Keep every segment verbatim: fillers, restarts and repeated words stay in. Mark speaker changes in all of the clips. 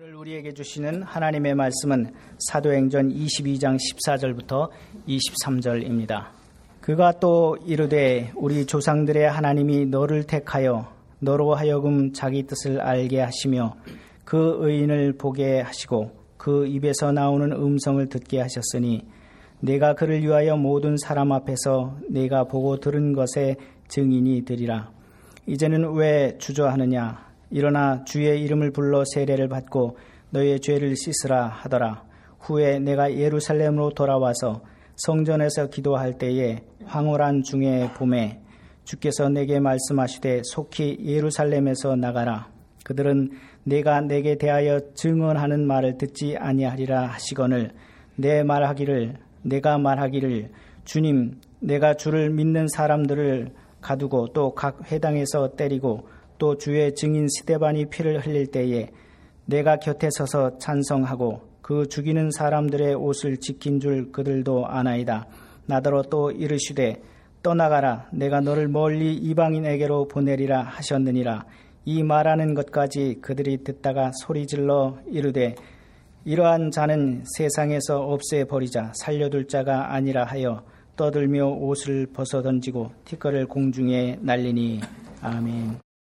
Speaker 1: 오늘 우리에게 주시는 하나님의 말씀은 사도행전 이십이 장 십사 절부터 이십삼 절입니다. 그가 또 이르되 우리 조상들의 하나님이 너를 택하여 너로 하여금 자기 뜻을 알게 하시며 그 의인을 보게 하시고 그 입에서 나오는 음성을 듣게 하셨으니 내가 그를 위하여 모든 사람 앞에서 내가 보고 들은 것에 증인이 되리라. 이제는 왜 주저하느냐? 일어나 주의 이름을 불러 세례를 받고 너의 죄를 씻으라 하더라. 후에 내가 예루살렘으로 돌아와서 성전에서 기도할 때에 황홀한 중의 봄에 주께서 내게 말씀하시되 속히 예루살렘에서 나가라. 그들은 내가 내게 대하여 증언하는 말을 듣지 아니하리라 하시거늘 내 말하기를 내가 말하기를 주님 내가 주를 믿는 사람들을 가두고 또 각 회당에서 때리고 또 주의 증인 스데반이 피를 흘릴 때에 내가 곁에 서서 찬성하고 그 죽이는 사람들의 옷을 지킨 줄 그들도 아나이다. 나더러 또 이르시되 떠나가라. 내가 너를 멀리 이방인에게로 보내리라 하셨느니라. 이 말하는 것까지 그들이 듣다가 소리질러 이르되 이러한 자는 세상에서 없애버리자. 살려둘 자가 아니라 하여 떠들며 옷을 벗어던지고 티끌을 공중에 날리니. 아멘.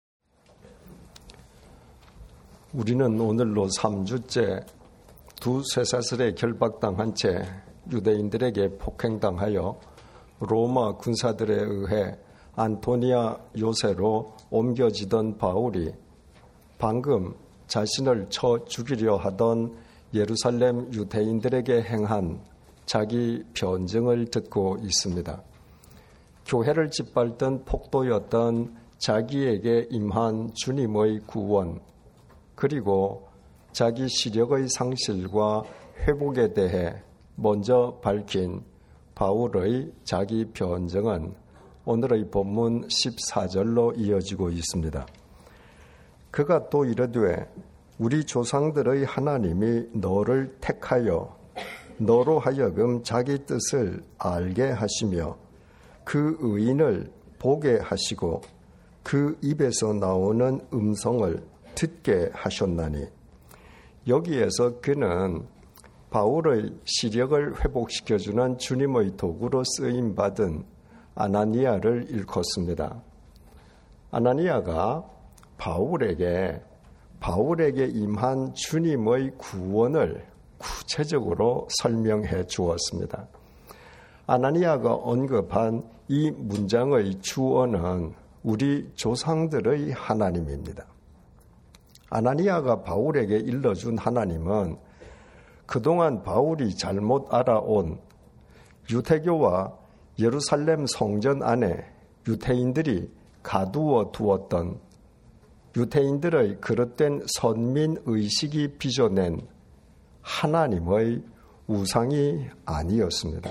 Speaker 2: 우리는 오늘로 삼 주째 두 쇠사슬에 결박당한 채 유대인들에게 폭행당하여 로마 군사들에 의해 안토니아 요새로 옮겨지던 바울이 방금 자신을 쳐 죽이려 하던 예루살렘 유대인들에게 행한 자기 변증을 듣고 있습니다. 교회를 짓밟던 폭도였던 자기에게 임한 주님의 구원, 그리고 자기 시력의 상실과 회복에 대해 먼저 밝힌 바울의 자기 변증은 오늘의 본문 십사 절로 이어지고 있습니다. 그가 또 이르되 우리 조상들의 하나님이 너를 택하여 너로 하여금 자기 뜻을 알게 하시며 그 의인을 보게 하시고 그 입에서 나오는 음성을 듣게 하셨나니. 여기에서 그는 바울의 시력을 회복시켜주는 주님의 도구로 쓰임받은 아나니아를 일컫습니다. 아나니아가 바울에게 바울에게 임한 주님의 구원을 구체적으로 설명해 주었습니다. 아나니아가 언급한 이 문장의 주어는 우리 조상들의 하나님입니다. 아나니아가 바울에게 일러준 하나님은 그동안 바울이 잘못 알아온 유대교와 예루살렘 성전 안에 유대인들이 가두어 두었던 유대인들의 그릇된 선민의식이 빚어낸 하나님의 우상이 아니었습니다.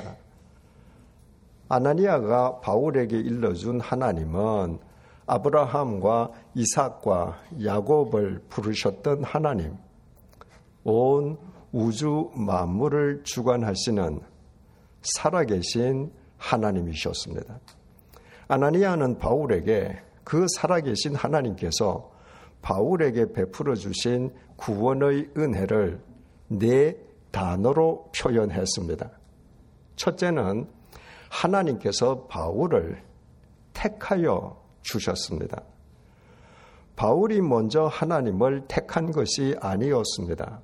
Speaker 2: 아나니아가 바울에게 일러준 하나님은 아브라함과 이삭과 야곱을 부르셨던 하나님, 온 우주 만물을 주관하시는 살아계신 하나님이셨습니다. 아나니아는 바울에게 그 살아계신 하나님께서 바울에게 베풀어 주신 구원의 은혜를 네 단어로 표현했습니다. 첫째는 하나님께서 바울을 택하여 주셨습니다. 바울이 먼저 하나님을 택한 것이 아니었습니다.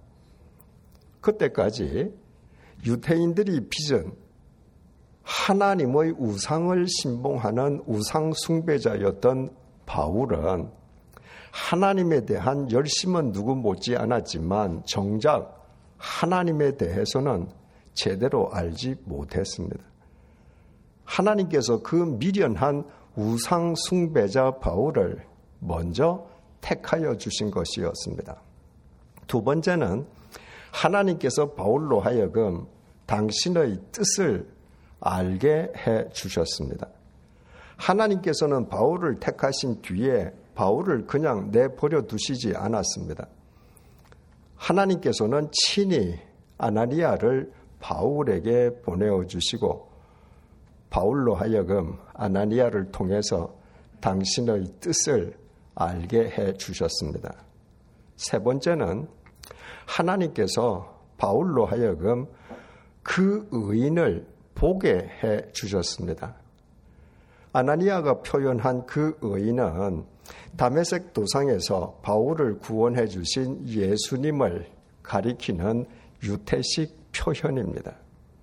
Speaker 2: 그때까지 유대인들이 빚은 하나님의 우상을 신봉하는 우상 숭배자였던 바울은 하나님에 대한 열심은 누구 못지 않았지만 정작 하나님에 대해서는 제대로 알지 못했습니다. 하나님께서 그 미련한 우상 숭배자 바울을 먼저 택하여 주신 것이었습니다. 두 번째는 하나님께서 바울로 하여금 당신의 뜻을 알게 해 주셨습니다. 하나님께서는 바울을 택하신 뒤에 바울을 그냥 내버려 두시지 않았습니다. 하나님께서는 친히 아나니아를 바울에게 보내어 주시고 바울로 하여금 아나니아를 통해서 당신의 뜻을 알게 해 주셨습니다. 세 번째는 하나님께서 바울로 하여금 그 의인을 보게 해 주셨습니다. 아나니아가 표현한 그 의인은 다메섹 도상에서 바울을 구원해 주신 예수님을 가리키는 유태식 표현입니다.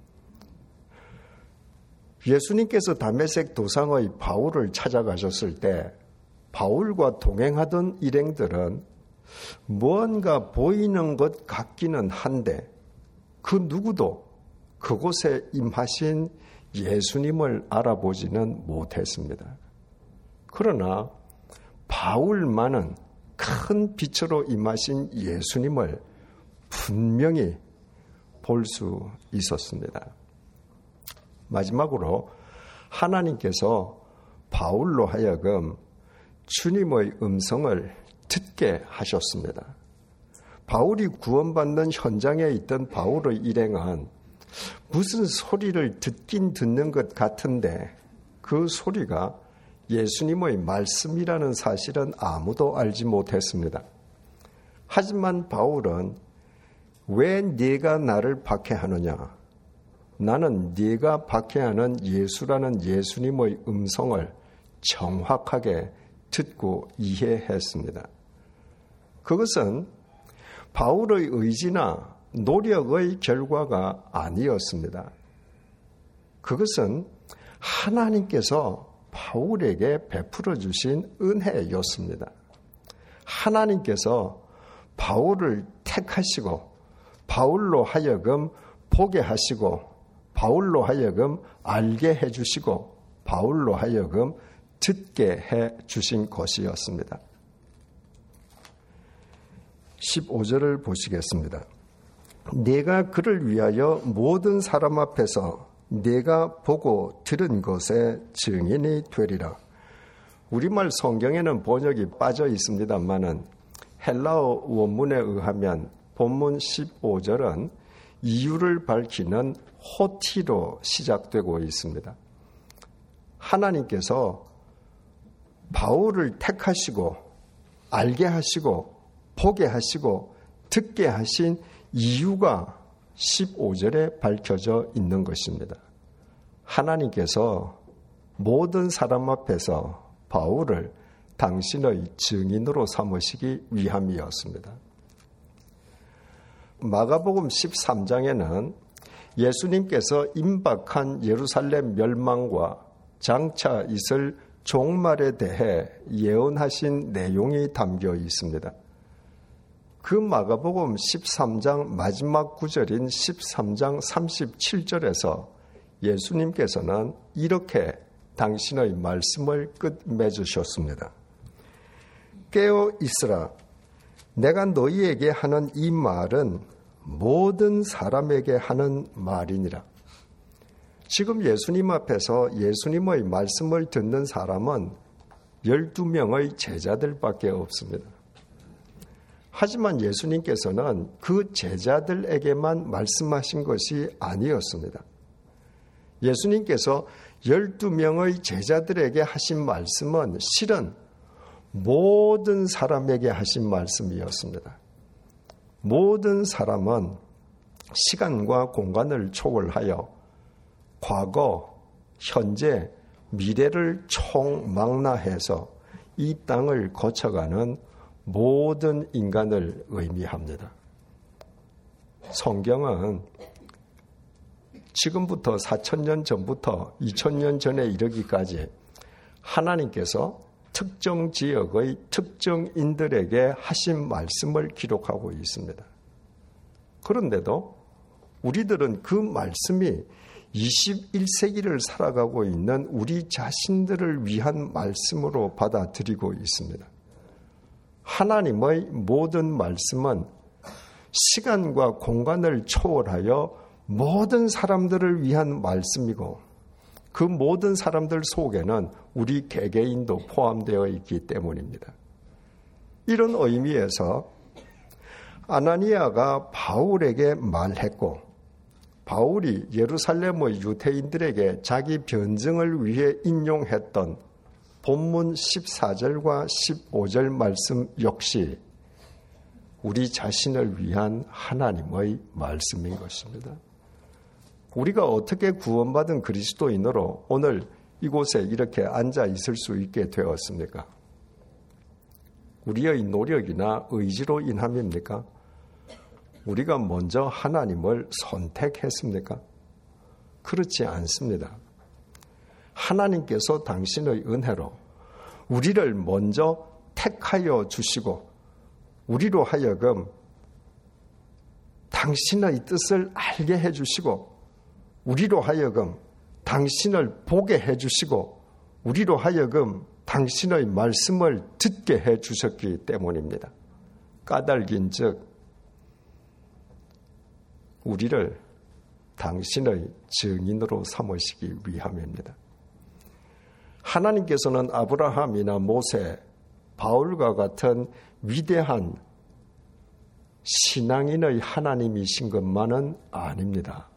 Speaker 2: 예수님께서 다메섹 도상의 바울을 찾아가셨을 때 바울과 동행하던 일행들은 무언가 보이는 것 같기는 한데 그 누구도 그곳에 임하신 예수님을 알아보지는 못했습니다. 그러나 바울만은 큰 빛으로 임하신 예수님을 분명히 볼 수 있었습니다. 마지막으로 하나님께서 바울로 하여금 주님의 음성을 듣게 하셨습니다. 바울이 구원받는 현장에 있던 바울의 일행은 무슨 소리를 듣긴 듣는 것 같은데 그 소리가 예수님의 말씀이라는 사실은 아무도 알지 못했습니다. 하지만 바울은 왜 네가 나를 박해하느냐? 나는 네가 박해하는 예수라는 예수님의 음성을 정확하게 듣고 이해했습니다. 그것은 바울의 의지나 노력의 결과가 아니었습니다. 그것은 하나님께서 바울에게 베풀어 주신 은혜였습니다. 하나님께서 바울을 택하시고 바울로 하여금 보게 하시고 바울로 하여금 알게 해주시고 바울로 하여금 듣게 해주신 것이었습니다. 십오 절을 보시겠습니다. 내가 그를 위하여 모든 사람 앞에서 내가 보고 들은 것의 증인이 되리라. 우리말 성경에는 번역이 빠져 있습니다만은 헬라어 원문에 의하면 본문 십오 절은 이유를 밝히는 호티로 시작되고 있습니다. 하나님께서 바울을 택하시고 알게 하시고 보게 하시고 듣게 하신 이유가 십오 절에 밝혀져 있는 것입니다. 하나님께서 모든 사람 앞에서 바울을 당신의 증인으로 삼으시기 위함이었습니다. 마가복음 십삼 장에는 예수님께서 임박한 예루살렘 멸망과 장차 있을 종말에 대해 예언하신 내용이 담겨 있습니다. 그 마가복음 십삼 장 마지막 구절인 십삼 장 삼십칠 절에서 예수님께서는 이렇게 당신의 말씀을 끝맺으셨습니다. 깨어 있으라. 내가 너희에게 하는 이 말은 모든 사람에게 하는 말이니라. 지금 예수님 앞에서 예수님의 말씀을 듣는 사람은 열두 명의 제자들밖에 없습니다. 하지만 예수님께서는 그 제자들에게만 말씀하신 것이 아니었습니다. 예수님께서 열두 명의 제자들에게 하신 말씀은 실은 모든 사람에게 하신 말씀이었습니다. 모든 사람은 시간과 공간을 초월하여 과거, 현재, 미래를 총망라해서 이 땅을 거쳐가는 모든 인간을 의미합니다. 성경은 지금부터 사천 년 전부터 이천 년 전에 이르기까지 하나님께서 특정 지역의 특정인들에게 하신 말씀을 기록하고 있습니다. 그런데도 우리들은 그 말씀이 이십일 세기를 살아가고 있는 우리 자신들을 위한 말씀으로 받아들이고 있습니다. 하나님의 모든 말씀은 시간과 공간을 초월하여 모든 사람들을 위한 말씀이고 그 모든 사람들 속에는 우리 개개인도 포함되어 있기 때문입니다. 이런 의미에서 아나니아가 바울에게 말했고 바울이 예루살렘의 유대인들에게 자기 변증을 위해 인용했던 본문 십사 절과 십오 절 말씀 역시 우리 자신을 위한 하나님의 말씀인 것입니다. 우리가 어떻게 구원받은 그리스도인으로 오늘 이곳에 이렇게 앉아 있을 수 있게 되었습니까? 우리의 노력이나 의지로 인함입니까? 우리가 먼저 하나님을 선택했습니까? 그렇지 않습니다. 하나님께서 당신의 은혜로 우리를 먼저 택하여 주시고 우리로 하여금 당신의 뜻을 알게 해주시고 우리로 하여금 당신을 보게 해주시고 우리로 하여금 당신의 말씀을 듣게 해주셨기 때문입니다. 까닭인즉 우리를 당신의 증인으로 삼으시기 위함입니다. 하나님께서는 아브라함이나 모세, 바울과 같은 위대한 신앙인의 하나님이신 것만은 아닙니다.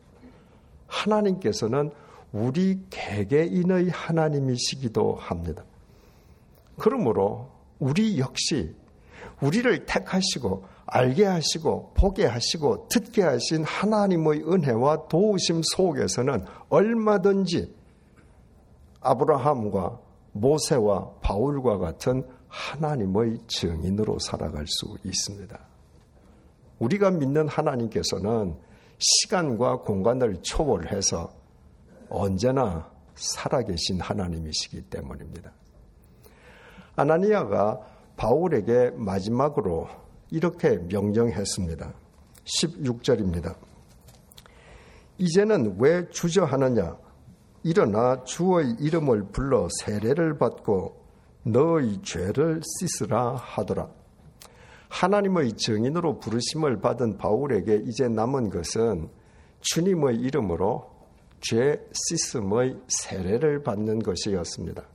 Speaker 2: 하나님께서는 우리 개개인의 하나님이시기도 합니다. 그러므로 우리 역시 우리를 택하시고 알게 하시고 보게 하시고 듣게 하신 하나님의 은혜와 도우심 속에서는 얼마든지 아브라함과 모세와 바울과 같은 하나님의 증인으로 살아갈 수 있습니다. 우리가 믿는 하나님께서는 시간과 공간을 초월해서 언제나 살아계신 하나님이시기 때문입니다. 아나니아가 바울에게 마지막으로 이렇게 명령했습니다. 십육 절입니다. 이제는 왜 주저하느냐? 일어나 주의 이름을 불러 세례를 받고 너의 죄를 씻으라 하더라. 하나님의 증인으로 부르심을 받은 바울에게 이제 남은 것은 주님의 이름으로 죄 씻음의 세례를 받는 것이었습니다.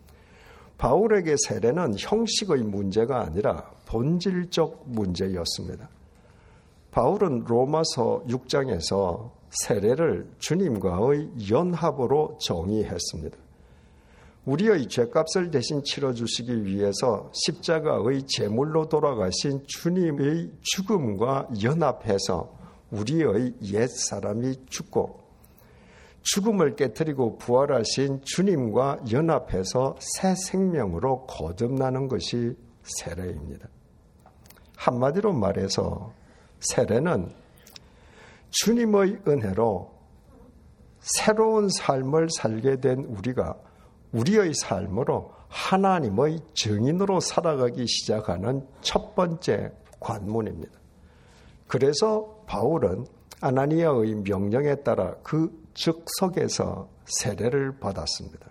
Speaker 2: 바울에게 세례는 형식의 문제가 아니라 본질적 문제였습니다. 바울은 로마서 육 장에서 세례를 주님과의 연합으로 정의했습니다. 우리의 죄값을 대신 치러주시기 위해서 십자가의 제물로 돌아가신 주님의 죽음과 연합해서 우리의 옛사람이 죽고 죽음을 깨뜨리고 부활하신 주님과 연합해서 새 생명으로 거듭나는 것이 세례입니다. 한마디로 말해서 세례는 주님의 은혜로 새로운 삶을 살게 된 우리가 우리의 삶으로 하나님의 증인으로 살아가기 시작하는 첫 번째 관문입니다. 그래서 바울은 아나니아의 명령에 따라 그 즉석에서 세례를 받았습니다.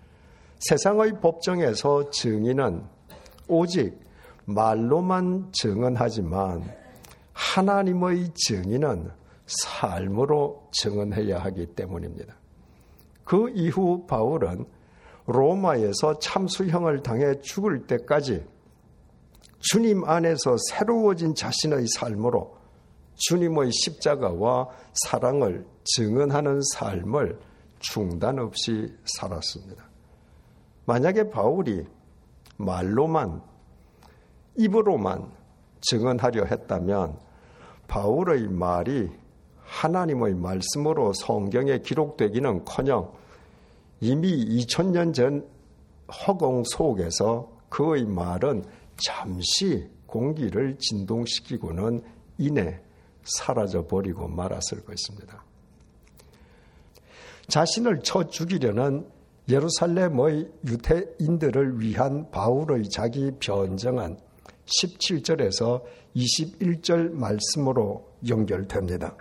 Speaker 2: 세상의 법정에서 증인은 오직 말로만 증언하지만 하나님의 증인은 삶으로 증언해야 하기 때문입니다. 그 이후 바울은 로마에서 참수형을 당해 죽을 때까지 주님 안에서 새로워진 자신의 삶으로 주님의 십자가와 사랑을 증언하는 삶을 중단 없이 살았습니다. 만약에 바울이 말로만, 입으로만 증언하려 했다면 바울의 말이 하나님의 말씀으로 성경에 기록되기는커녕 이미 이천 년 전 허공 속에서 그의 말은 잠시 공기를 진동시키고는 이내 사라져버리고 말았을 것입니다. 자신을 쳐 죽이려는 예루살렘의 유대인들을 위한 바울의 자기 변정은 십칠 절에서 이십일 절 말씀으로 연결됩니다.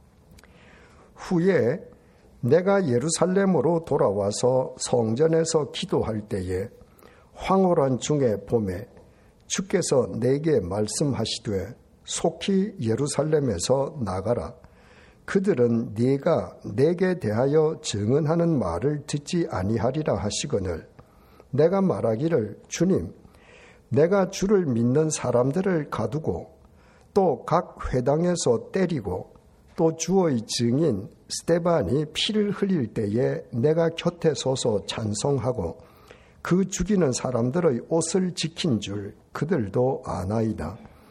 Speaker 2: 후에 내가 예루살렘으로 돌아와서 성전에서 기도할 때에 황홀한 중에 봄에 주께서 내게 말씀하시되 속히 예루살렘에서 나가라. 그들은 네가 내게 대하여 증언하는 말을 듣지 아니하리라 하시거늘 내가 말하기를 주님 내가 주를 믿는 사람들을 가두고 또 각 회당에서 때리고 또 주의 증인 스데반이 피를 흘릴 때에 내가 곁에 서서 찬송하고 그 죽이는 사람들의 옷을 지킨 줄 그들도 아나이다.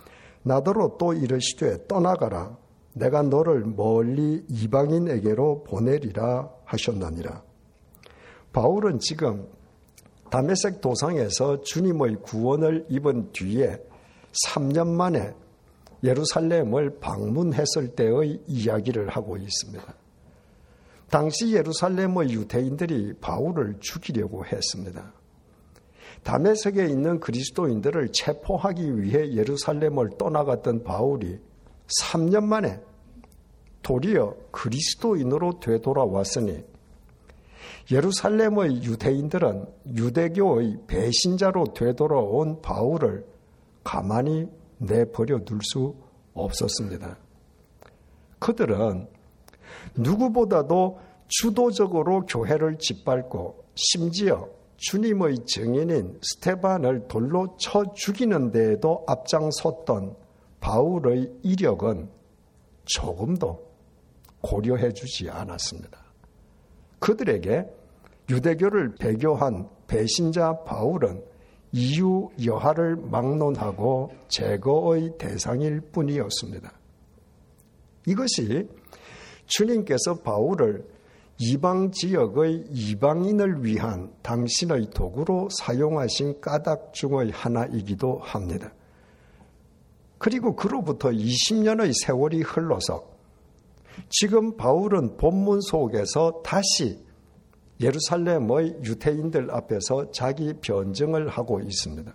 Speaker 2: 나더러 또 이르시되 떠나가라. 내가 너를 멀리 이방인에게로 보내리라 하셨느니라. 바울은 지금 다메섹 도상에서 주님의 구원을 입은 뒤에 삼 년 만에 예루살렘을 방문했을 때의 이야기를 하고 있습니다. 당시 예루살렘의 유대인들이 바울을 죽이려고 했습니다. 다메섹에 있는 그리스도인들을 체포하기 위해 예루살렘을 떠나갔던 바울이 삼 년 만에 도리어 그리스도인으로 되돌아왔으니 예루살렘의 유대인들은 유대교의 배신자로 되돌아온 바울을 가만히 내버려 둘 수 없었습니다. 그들은 누구보다도 주도적으로 교회를 짓밟고 심지어 주님의 증인인 스테반을 돌로 쳐 죽이는 데에도 앞장섰던 바울의 이력은 조금도 고려해 주지 않았습니다. 그들에게 유대교를 배교한 배신자 바울은 이유 여하를 막론하고 제거의 대상일 뿐이었습니다. 이것이 주님께서 바울을 이방 지역의 이방인을 위한 당신의 도구로 사용하신 까닭 중의 하나이기도 합니다. 그리고 그로부터 이십 년의 세월이 흘러서 지금 바울은 본문 속에서 다시 예루살렘의 유대인들 앞에서 자기 변증을 하고 있습니다.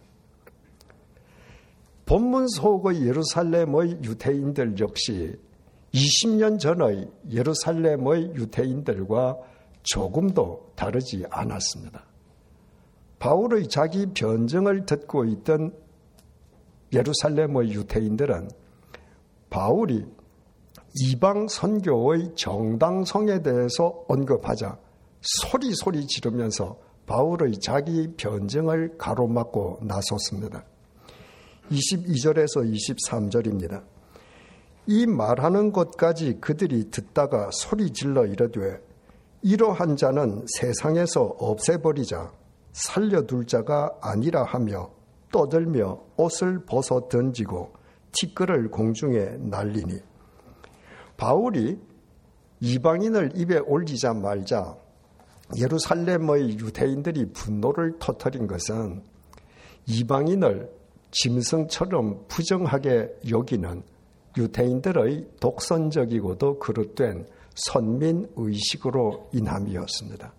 Speaker 2: 본문 속의 예루살렘의 유대인들 역시 이십 년 전의 예루살렘의 유대인들과 조금도 다르지 않았습니다. 바울의 자기 변증을 듣고 있던 예루살렘의 유대인들은 바울이 이방 선교의 정당성에 대해서 언급하자 소리 소리 지르면서 바울의 자기 변증을 가로막고 나섰습니다. 이십이 절에서 이십삼 절입니다. 이 말하는 것까지 그들이 듣다가 소리 질러 이르되 이러한 자는 세상에서 없애버리자 살려둘 자가 아니라 하며 떠들며 옷을 벗어 던지고 티끌을 공중에 날리니 바울이 이방인을 입에 올리자 말자 예루살렘의 유대인들이 분노를 터뜨린 것은 이방인을 짐승처럼 부정하게 여기는 유대인들의 독선적이고도 그릇된 선민의식으로 인함이었습니다.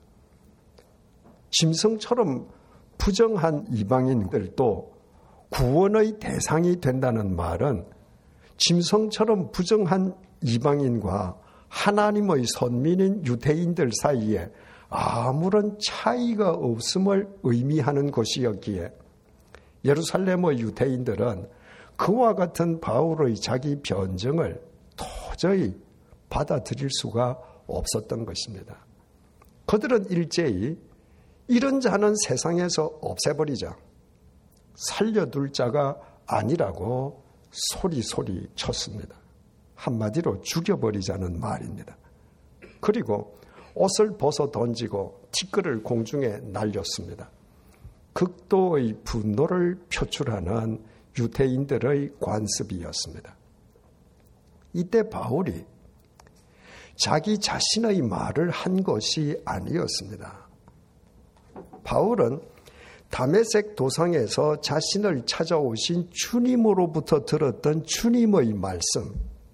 Speaker 2: 짐승처럼 부정한 이방인들도 구원의 대상이 된다는 말은 짐승처럼 부정한 이방인과 하나님의 선민인 유대인들 사이에 아무런 차이가 없음을 의미하는 것이었기에 예루살렘의 유대인들은 그와 같은 바울의 자기 변증을 도저히 받아들일 수가 없었던 것입니다. 그들은 일제히 이런 자는 세상에서 없애버리자 살려둘 자가 아니라고 소리소리 쳤습니다. 한마디로 죽여버리자는 말입니다. 그리고 옷을 벗어 던지고 티끌을 공중에 날렸습니다. 극도의 분노를 표출하는 유대인들의 관습이었습니다. 이때 바울이 자기 자신의 말을 한 것이 아니었습니다. 바울은 다메섹 도상에서 자신을 찾아오신 주님으로부터 들었던 주님의 말씀,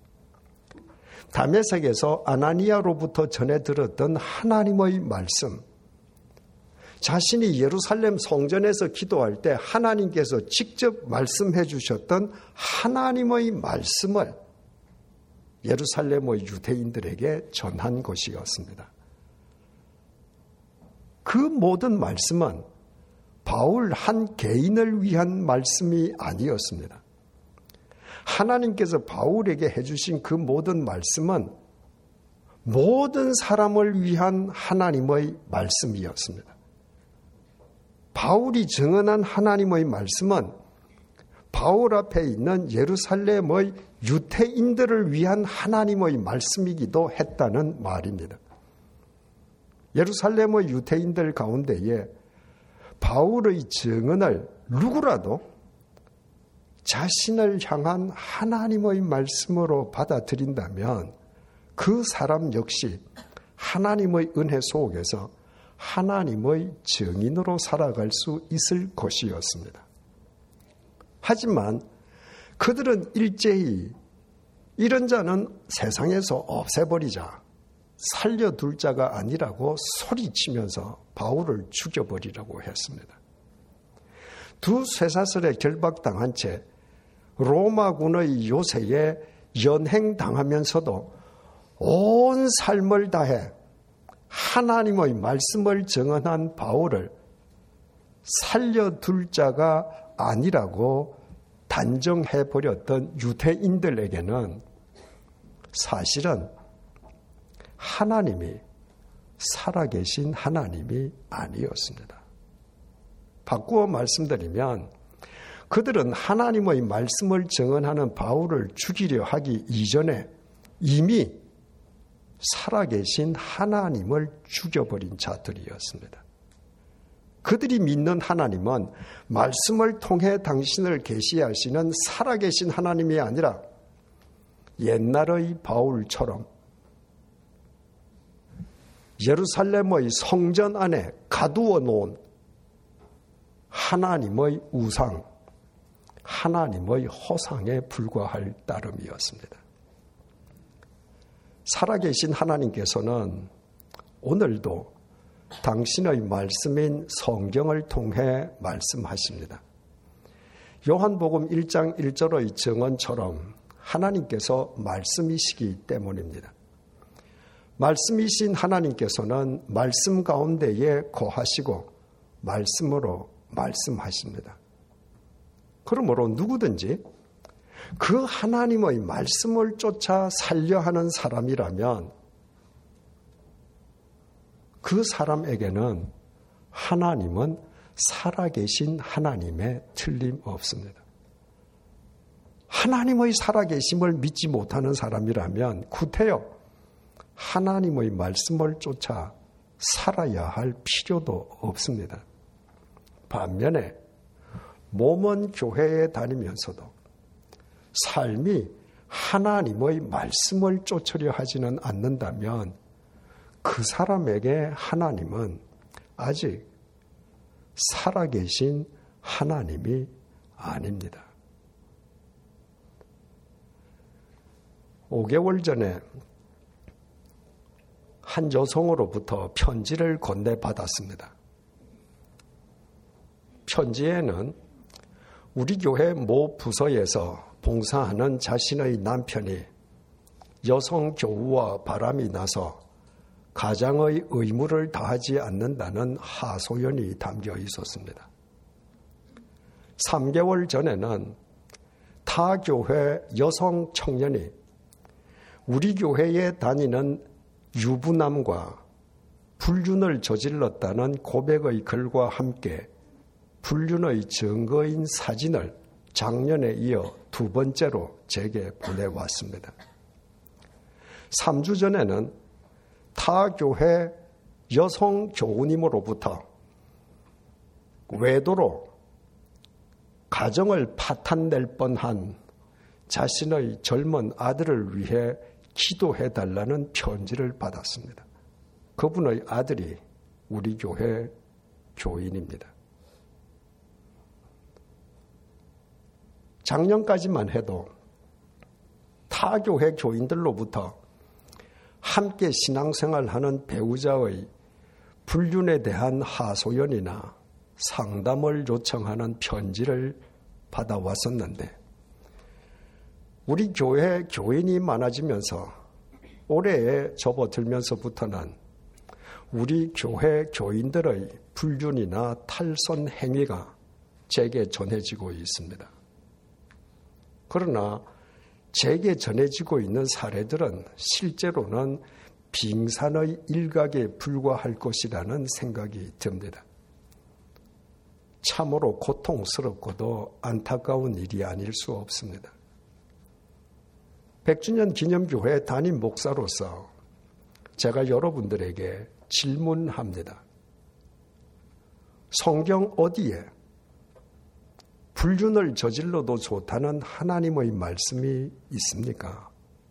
Speaker 2: 다메섹에서 아나니아로부터 전해 들었던 하나님의 말씀, 자신이 예루살렘 성전에서 기도할 때 하나님께서 직접 말씀해 주셨던 하나님의 말씀을 예루살렘의 유대인들에게 전한 것이었습니다. 그 모든 말씀은 바울 한 개인을 위한 말씀이 아니었습니다. 하나님께서 바울에게 해주신 그 모든 말씀은 모든 사람을 위한 하나님의 말씀이었습니다. 바울이 증언한 하나님의 말씀은 바울 앞에 있는 예루살렘의 유대인들을 위한 하나님의 말씀이기도 했다는 말입니다. 예루살렘의 유대인들 가운데에 바울의 증언을 누구라도 자신을 향한 하나님의 말씀으로 받아들인다면 그 사람 역시 하나님의 은혜 속에서 하나님의 증인으로 살아갈 수 있을 것이었습니다. 하지만 그들은 일제히 이런 자는 세상에서 없애버리자, 살려둘 자가 아니라고 소리치면서 바울을 죽여버리라고 했습니다. 두 쇠사슬에 결박당한 채 로마군의 요새에 연행당하면서도 온 삶을 다해 하나님의 말씀을 증언한 바울을 살려둘 자가 아니라고 단정해버렸던 유대인들에게는 사실은 하나님이 살아계신 하나님이 아니었습니다. 바꾸어 말씀드리면 그들은 하나님의 말씀을 증언하는 바울을 죽이려 하기 이전에 이미 살아계신 하나님을 죽여버린 자들이었습니다. 그들이 믿는 하나님은 말씀을 통해 당신을 계시하시는 살아계신 하나님이 아니라 옛날의 바울처럼 예루살렘의 성전 안에 가두어 놓은 하나님의 우상, 하나님의 허상에 불과할 따름이었습니다. 살아계신 하나님께서는 오늘도 당신의 말씀인 성경을 통해 말씀하십니다. 요한복음 일 장 일 절의 증언처럼 하나님께서 말씀이시기 때문입니다. 말씀이신 하나님께서는 말씀 가운데에 거하시고 말씀으로 말씀하십니다. 그러므로 누구든지 그 하나님의 말씀을 쫓아 살려 하는 사람이라면 그 사람에게는 하나님은 살아계신 하나님에 틀림없습니다. 하나님의 살아계심을 믿지 못하는 사람이라면 구태여 하나님의 말씀을 쫓아 살아야 할 필요도 없습니다. 반면에 몸은 교회에 다니면서도 삶이 하나님의 말씀을 쫓으려 하지는 않는다면 그 사람에게 하나님은 아직 살아계신 하나님이 아닙니다. 오 개월 전에 한 여성으로부터 편지를 건네받았습니다. 편지에는 우리 교회 모 부서에서 봉사하는 자신의 남편이 여성 교우와 바람이 나서 가장의 의무를 다하지 않는다는 하소연이 담겨 있었습니다. 삼 개월 전에는 타 교회 여성 청년이 우리 교회에 다니는 유부남과 불륜을 저질렀다는 고백의 글과 함께 불륜의 증거인 사진을 작년에 이어 두 번째로 제게 보내왔습니다. 삼 주 전에는 타 교회 여성 교우님으로부터 외도로 가정을 파탄낼 뻔한 자신의 젊은 아들을 위해 기도해달라는 편지를 받았습니다. 그분의 아들이 우리 교회 교인입니다. 작년까지만 해도 타 교회 교인들로부터 함께 신앙생활하는 배우자의 불륜에 대한 하소연이나 상담을 요청하는 편지를 받아왔었는데 우리 교회 교인이 많아지면서 올해에 접어들면서부터는 우리 교회 교인들의 불륜이나 탈선 행위가 제게 전해지고 있습니다. 그러나 제게 전해지고 있는 사례들은 실제로는 빙산의 일각에 불과할 것이라는 생각이 듭니다. 참으로 고통스럽고도 안타까운 일이 아닐 수 없습니다. 백 주년 기념교회 담임 목사로서 제가 여러분들에게 질문합니다. 성경 어디에 불륜을 저질러도 좋다는 하나님의 말씀이 있습니까?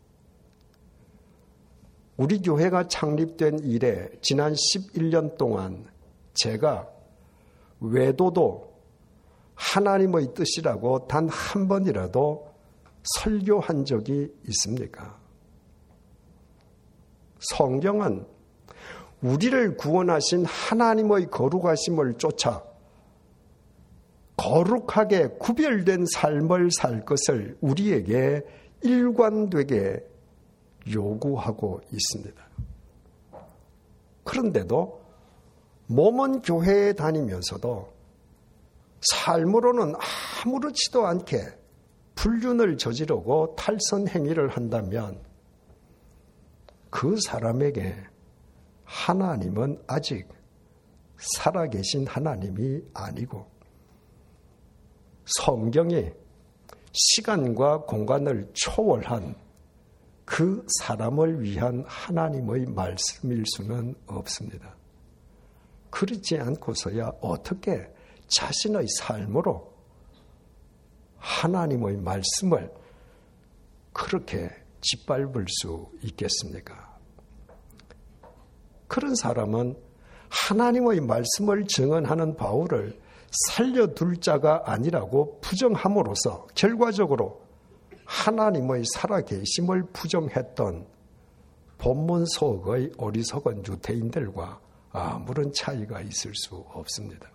Speaker 2: 우리 교회가 창립된 이래 지난 십일 년 동안 제가 외도도 하나님의 뜻이라고 단 한 번이라도 설교한 적이 있습니까? 성경은 우리를 구원하신 하나님의 거룩하심을 쫓아 거룩하게 구별된 삶을 살 것을 우리에게 일관되게 요구하고 있습니다. 그런데도 몸은 교회에 다니면서도 삶으로는 아무렇지도 않게 불륜을 저지르고 탈선 행위를 한다면 그 사람에게 하나님은 아직 살아계신 하나님이 아니고 성경이 시간과 공간을 초월한 그 사람을 위한 하나님의 말씀일 수는 없습니다. 그렇지 않고서야 어떻게 자신의 삶으로 하나님의 말씀을 그렇게 짓밟을 수 있겠습니까? 그런 사람은 하나님의 말씀을 증언하는 바울을 살려둘 자가 아니라고 부정함으로써 결과적으로 하나님의 살아계심을 부정했던 본문 속의 어리석은 유대인들과 아무런 차이가 있을 수 없습니다.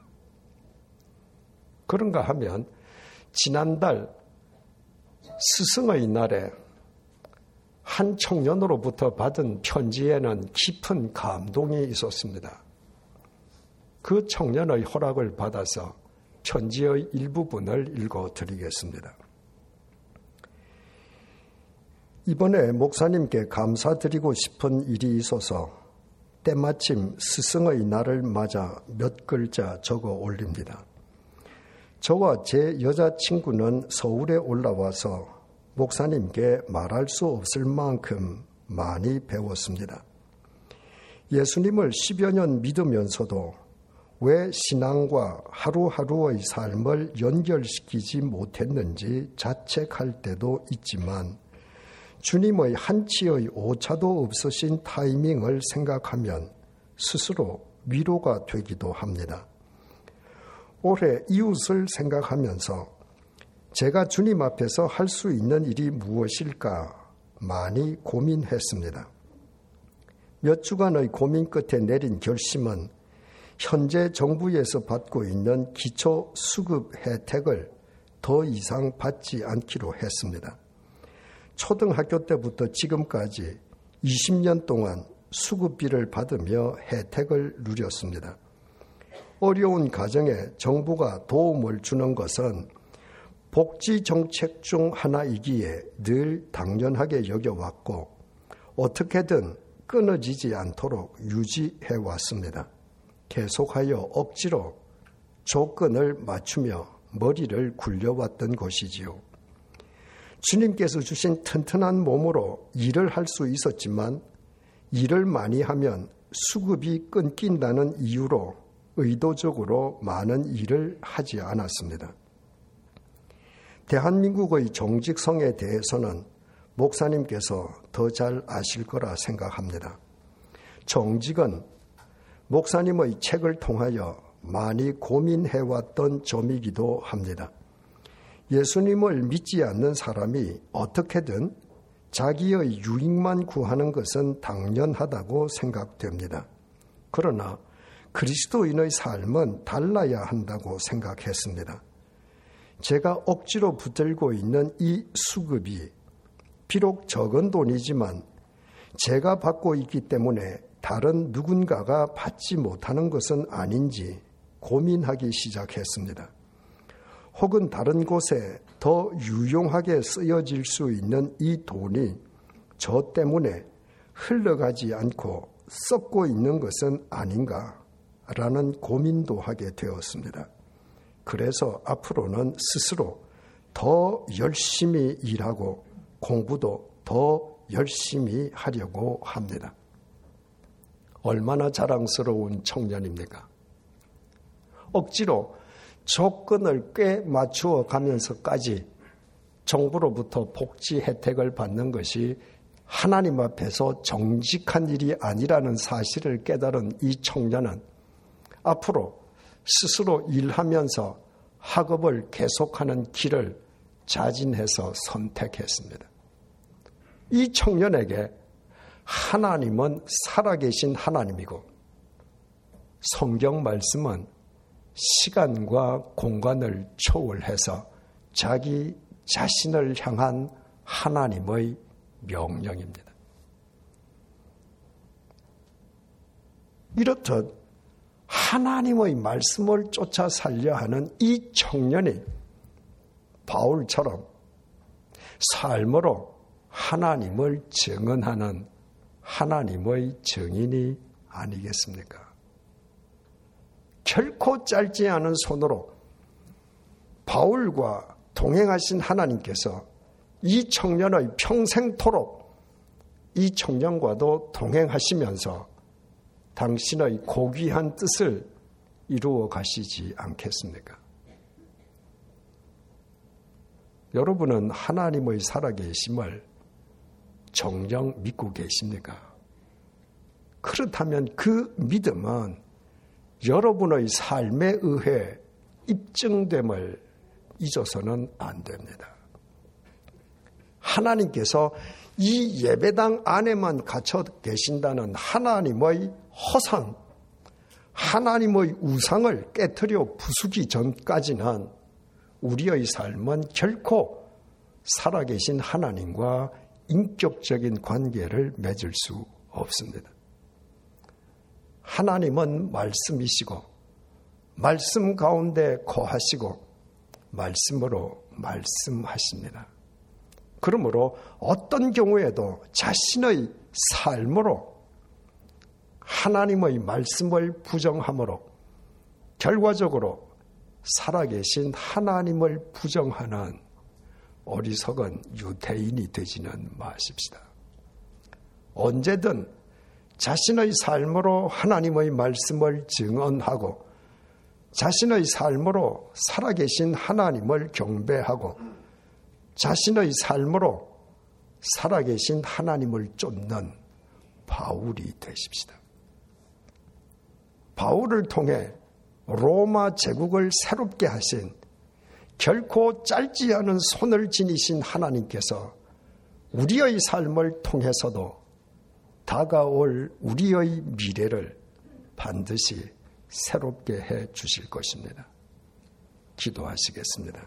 Speaker 2: 그런가 하면 지난달 스승의 날에 한 청년으로부터 받은 편지에는 깊은 감동이 있었습니다. 그 청년의 허락을 받아서 편지의 일부분을 읽어드리겠습니다. 이번에 목사님께 감사드리고 싶은 일이 있어서 때마침 스승의 날을 맞아 몇 글자 적어 올립니다. 저와 제 여자친구는 서울에 올라와서 목사님께 말할 수 없을 만큼 많이 배웠습니다. 예수님을 십여 년 믿으면서도 왜 신앙과 하루하루의 삶을 연결시키지 못했는지 자책할 때도 있지만 주님의 한치의 오차도 없으신 타이밍을 생각하면 스스로 위로가 되기도 합니다. 올해 이웃을 생각하면서 제가 주님 앞에서 할 수 있는 일이 무엇일까 많이 고민했습니다. 몇 주간의 고민 끝에 내린 결심은 현재 정부에서 받고 있는 기초 수급 혜택을 더 이상 받지 않기로 했습니다. 초등학교 때부터 지금까지 이십 년 동안 수급비를 받으며 혜택을 누렸습니다. 어려운 가정에 정부가 도움을 주는 것은 복지 정책 중 하나이기에 늘 당연하게 여겨왔고 어떻게든 끊어지지 않도록 유지해 왔습니다. 계속하여 억지로 조건을 맞추며 머리를 굴려왔던 것이지요. 주님께서 주신 튼튼한 몸으로 일을 할 수 있었지만 일을 많이 하면 수급이 끊긴다는 이유로 의도적으로 많은 일을 하지 않았습니다. 대한민국의 정직성에 대해서는 목사님께서 더 잘 아실 거라 생각합니다. 정직은 목사님의 책을 통하여 많이 고민해왔던 점이기도 합니다. 예수님을 믿지 않는 사람이 어떻게든 자기의 유익만 구하는 것은 당연하다고 생각됩니다. 그러나 그리스도인의 삶은 달라야 한다고 생각했습니다. 제가 억지로 붙들고 있는 이 수급이 비록 적은 돈이지만 제가 받고 있기 때문에 다른 누군가가 받지 못하는 것은 아닌지 고민하기 시작했습니다. 혹은 다른 곳에 더 유용하게 쓰여질 수 있는 이 돈이 저 때문에 흘러가지 않고 썩고 있는 것은 아닌가라는 고민도 하게 되었습니다. 그래서 앞으로는 스스로 더 열심히 일하고 공부도 더 열심히 하려고 합니다. 얼마나 자랑스러운 청년입니까? 억지로 조건을 꽤 맞추어 가면서까지 정부로부터 복지 혜택을 받는 것이 하나님 앞에서 정직한 일이 아니라는 사실을 깨달은 이 청년은 앞으로 스스로 일하면서 학업을 계속하는 길을 자진해서 선택했습니다. 이 청년에게 하나님은 살아계신 하나님이고 성경 말씀은 시간과 공간을 초월해서 자기 자신을 향한 하나님의 명령입니다. 이렇듯 하나님의 말씀을 쫓아 살려 하는 이 청년이 바울처럼 삶으로 하나님을 증언하는 하나님의 증인이 아니겠습니까? 결코 짧지 않은 손으로 바울과 동행하신 하나님께서 이 청년의 평생토록 이 청년과도 동행하시면서 당신의 고귀한 뜻을 이루어 가시지 않겠습니까? 여러분은 하나님의 살아계심을 정녕 믿고 계십니까? 그렇다면 그 믿음은 여러분의 삶에 의해 입증됨을 잊어서는 안 됩니다. 하나님께서 이 예배당 안에만 갇혀 계신다는 하나님의 허상, 하나님의 우상을 깨트려 부수기 전까지는 우리의 삶은 결코 살아계신 하나님과 인격적인 관계를 맺을 수 없습니다. 하나님은 말씀이시고 말씀 가운데 거하시고 말씀으로 말씀하십니다. 그러므로 어떤 경우에도 자신의 삶으로 하나님의 말씀을 부정함으로 결과적으로 살아계신 하나님을 부정하는 어리석은 유대인이 되지는 마십시다. 언제든 자신의 삶으로 하나님의 말씀을 증언하고 자신의 삶으로 살아계신 하나님을 경배하고 자신의 삶으로 살아계신 하나님을 쫓는 바울이 되십시다. 바울을 통해 로마 제국을 새롭게 하신 결코 짧지 않은 손을 지니신 하나님께서 우리의 삶을 통해서도 다가올 우리의 미래를 반드시 새롭게 해 주실 것입니다. 기도하시겠습니다.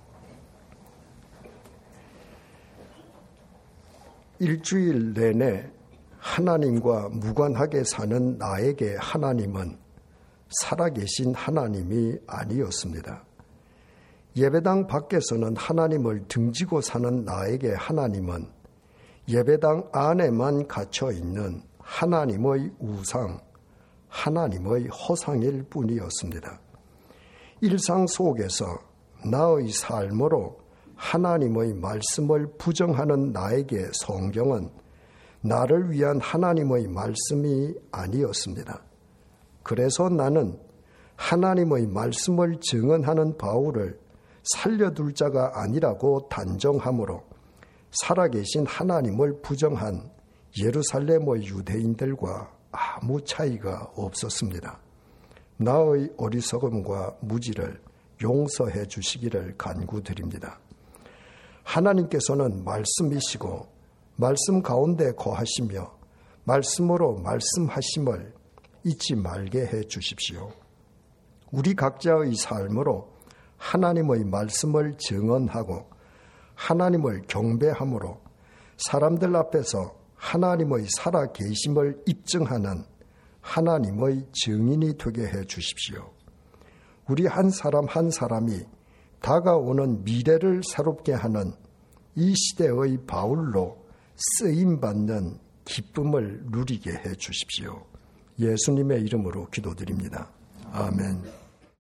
Speaker 2: 일주일 내내 하나님과 무관하게 사는 나에게 하나님은 살아계신 하나님이 아니었습니다. 예배당 밖에서는 하나님을 등지고 사는 나에게 하나님은 예배당 안에만 갇혀 있는 하나님의 우상, 하나님의 허상일 뿐이었습니다. 일상 속에서 나의 삶으로 하나님의 말씀을 부정하는 나에게 성경은 나를 위한 하나님의 말씀이 아니었습니다. 그래서 나는 하나님의 말씀을 증언하는 바울을 살려둘 자가 아니라고 단정하므로 살아계신 하나님을 부정한 예루살렘의 유대인들과 아무 차이가 없었습니다. 나의 어리석음과 무지를 용서해 주시기를 간구드립니다. 하나님께서는 말씀이시고 말씀 가운데 거하시며 말씀으로 말씀하심을 잊지 말게 해 주십시오. 우리 각자의 삶으로 하나님의 말씀을 증언하고 하나님을 경배함으로 사람들 앞에서 하나님의 살아계심을 입증하는 하나님의 증인이 되게 해 주십시오. 우리 한 사람 한 사람이 다가오는 미래를 새롭게 하는 이 시대의 바울로 쓰임받는 기쁨을 누리게 해 주십시오. 예수님의 이름으로 기도드립니다. 아멘.